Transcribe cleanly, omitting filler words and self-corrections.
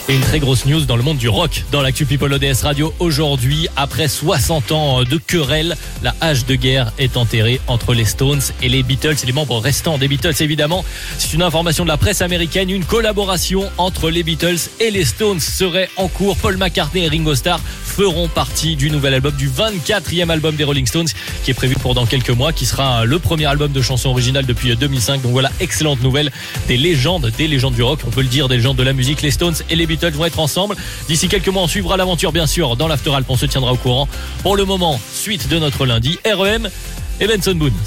Et une très grosse news dans le monde du rock, dans l'actu People ODS Radio aujourd'hui, après 60 ans de querelle, la hache de guerre est enterrée entre les Stones et les Beatles, et les membres restants des Beatles évidemment. C'est une information de la presse américaine, une collaboration entre les Beatles et les Stones serait en cours. Paul McCartney et Ringo Starr feront partie du nouvel album, du 24e album des Rolling Stones, qui est prévu pour dans quelques mois, qui sera le premier album de chansons originales depuis 2005. Donc voilà, excellente nouvelle, des légendes du rock, on peut le dire, des légendes de la musique. Les Stones et les Beatles vont être ensemble. D'ici quelques mois, on suivra l'aventure bien sûr dans l'After Alp, on se tiendra au courant. Pour le moment, suite de notre lundi, REM et Benson Boone.